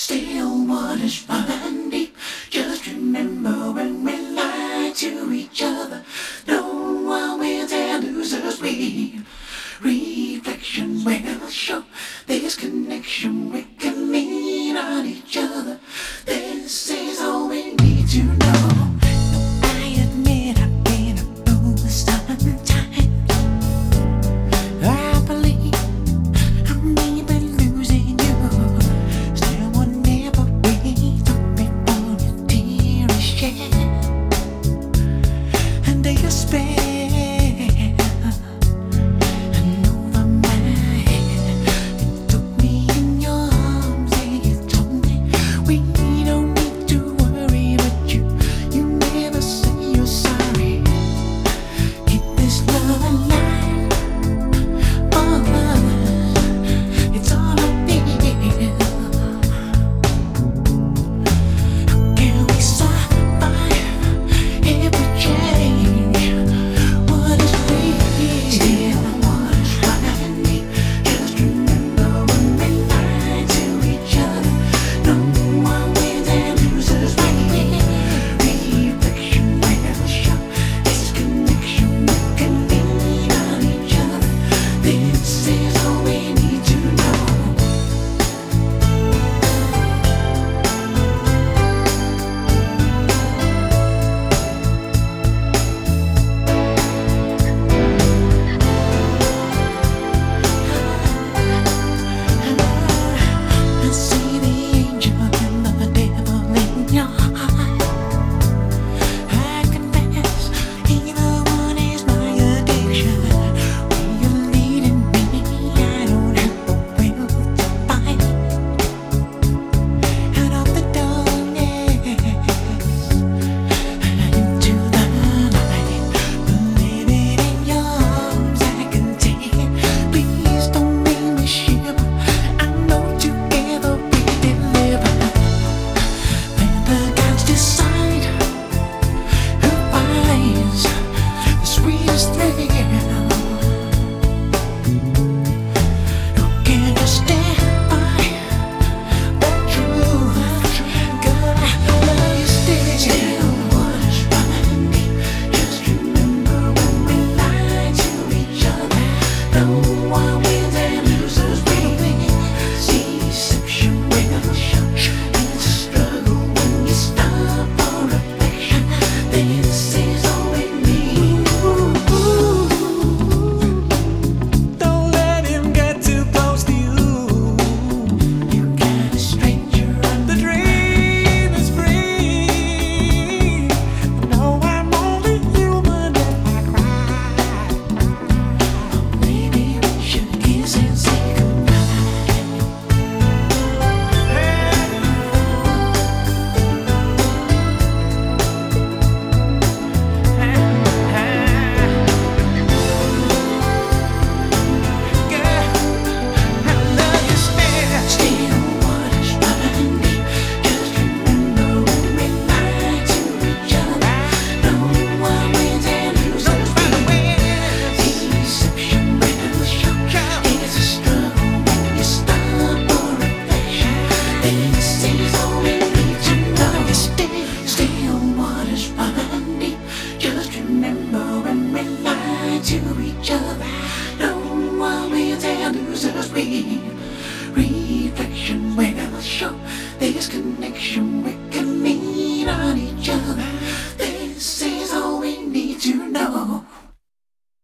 Still waters run deep. Just remember when we lie to each other. No one wins and loses. We reflection will show this connection. We can lean on each other. This is all we need to know. I admit I've been a fool sometimes. I believe I may be losing you. Still will never be before a tear is shed and they spell and over my head. You took me in your arms and you told me we don't need to worry, but you never say you're sorry. Keep this love alive for us. It's all I feel. Can we survive every change? What is real? Still waters running deep. Just remember when we lie to each other. No one wins and loses. Reflection will show this connection. We can lean on each other. This is all we need to know. I see the angel and the devil in your heart. I confess, either one is my addiction. When you're leading me, I don't have the will to fight. Out of the darkness and into the light, living in your arms, I can take it. Please don't make me shiver. I know together we deliver. When the gods decide who finds the sweetest thrill, who can just stand by the truth? God, I love you still. Still waters running deep. Just remember when we lie to each other. No one wins and loses. Deception will show. It's a struggle when you stop for affection. This is all we need. Don't let him get too close to you. You got a stranger on The dream is free. No, I'm only human if I cry. maybe we should kiss and say goodbye. Still waters running deep. Just remember when we lie to each other. No one wins and loses. Deception will show. It's a struggle when you stop for affection. This is all we need to know. Still waters run deep. Just remember when we lie to each other. No one wins and loses. Reflection will show this connection. We can lean